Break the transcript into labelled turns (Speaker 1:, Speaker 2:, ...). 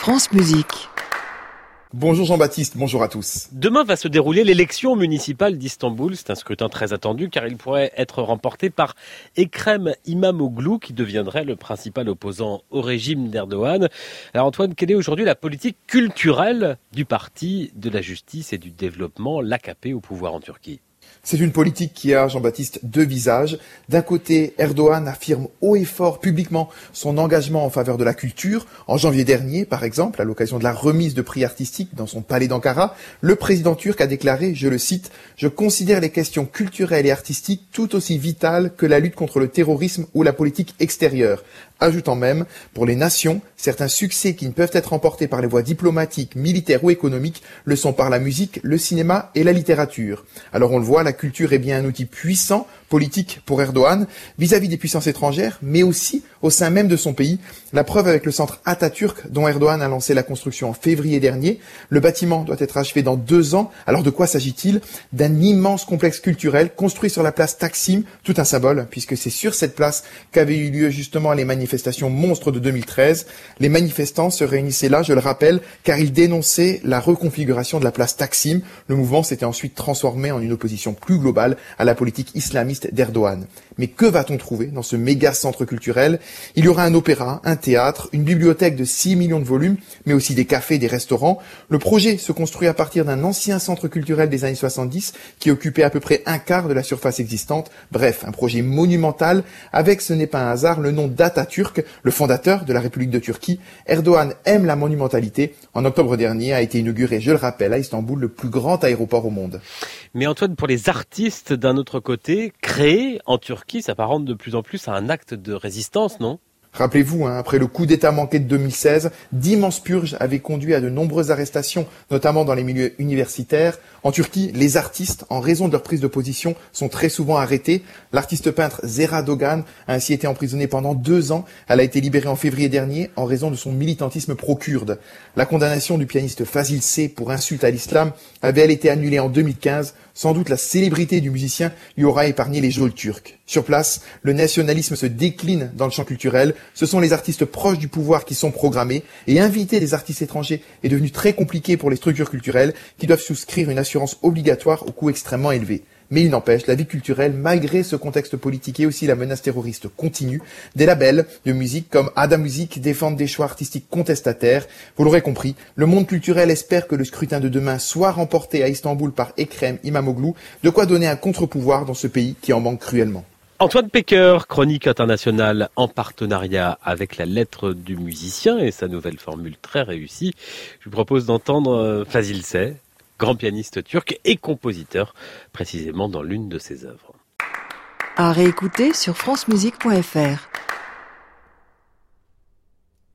Speaker 1: France Musique.
Speaker 2: Bonjour Jean-Baptiste, bonjour à tous.
Speaker 3: Demain va se dérouler l'élection municipale d'Istanbul. C'est un scrutin très attendu car il pourrait être remporté par Ekrem İmamoğlu qui deviendrait le principal opposant au régime d'Erdogan. Alors Antoine, quelle est aujourd'hui la politique culturelle du Parti de la Justice et du Développement, l'AKP, au pouvoir en Turquie ?
Speaker 2: C'est une politique qui a, Jean-Baptiste, deux visages. D'un côté, Erdogan affirme haut et fort publiquement son engagement en faveur de la culture. En janvier dernier, par exemple, à l'occasion de la remise de prix artistiques dans son palais d'Ankara, le président turc a déclaré, je le cite, « Je considère les questions culturelles et artistiques tout aussi vitales que la lutte contre le terrorisme ou la politique extérieure », ajoutant même, pour les nations, certains succès qui ne peuvent être remportés par les voies diplomatiques, militaires ou économiques le sont par la musique, le cinéma et la littérature. Alors on le voit, la culture est bien un outil puissant, politique pour Erdogan, vis-à-vis des puissances étrangères, mais aussi au sein même de son pays. La preuve avec le centre Atatürk, dont Erdogan a lancé la construction en février dernier. Le bâtiment doit être achevé dans 2 ans. Alors de quoi s'agit-il ? D'un immense complexe culturel construit sur la place Taksim, tout un symbole, puisque c'est sur cette place qu'avaient eu lieu justement les manifestations monstres de 2013. Les manifestants se réunissaient là, je le rappelle, car ils dénonçaient la reconfiguration de la place Taksim. Le mouvement s'était ensuite transformé en une opposition plus globale à la politique islamiste d'Erdogan. Mais que va-t-on trouver dans ce méga centre culturel ? Il y aura un opéra, un théâtre, une bibliothèque de 6 millions de volumes, mais aussi des cafés, des restaurants. Le projet se construit à partir d'un ancien centre culturel des années 70 qui occupait à peu près un quart de la surface existante. Bref, un projet monumental avec, ce n'est pas un hasard, le nom d'Atatürk, le fondateur de la République de Turquie. Erdogan aime la monumentalité. En octobre dernier a été inauguré, je le rappelle, à Istanbul, le plus grand aéroport au monde.
Speaker 3: Mais Antoine, pour les artistes, d'un autre côté, créer en Turquie s'apparente de plus en plus à un acte de résistance, non ?
Speaker 2: Rappelez-vous, après le coup d'État manqué de 2016, d'immenses purges avaient conduit à de nombreuses arrestations, notamment dans les milieux universitaires. En Turquie, les artistes, en raison de leur prise de position, sont très souvent arrêtés. L'artiste peintre Zehra Doğan a ainsi été emprisonnée pendant 2 ans. Elle a été libérée en février dernier en raison de son militantisme pro-kurde. La condamnation du pianiste Fazil C pour insulte à l'islam avait, elle, été annulée en 2015. Sans doute la célébrité du musicien lui aura épargné les geôles turques. Sur place, le nationalisme se décline dans le champ culturel. Ce sont les artistes proches du pouvoir qui sont programmés. Et inviter des artistes étrangers est devenu très compliqué pour les structures culturelles qui doivent souscrire une assurance obligatoire au coût extrêmement élevé. Mais il n'empêche, la vie culturelle, malgré ce contexte politique et aussi la menace terroriste continue, des labels de musique comme Ada Music défendent des choix artistiques contestataires. Vous l'aurez compris, le monde culturel espère que le scrutin de demain soit remporté à Istanbul par Ekrem İmamoğlu, de quoi donner un contre-pouvoir dans ce pays qui en manque cruellement.
Speaker 3: Antoine Pecker, chronique internationale en partenariat avec la lettre du musicien et sa nouvelle formule très réussie. Je vous propose d'entendre Fazil C, grand pianiste turc et compositeur, précisément dans l'une de ses œuvres.
Speaker 1: À réécouter sur francemusique.fr.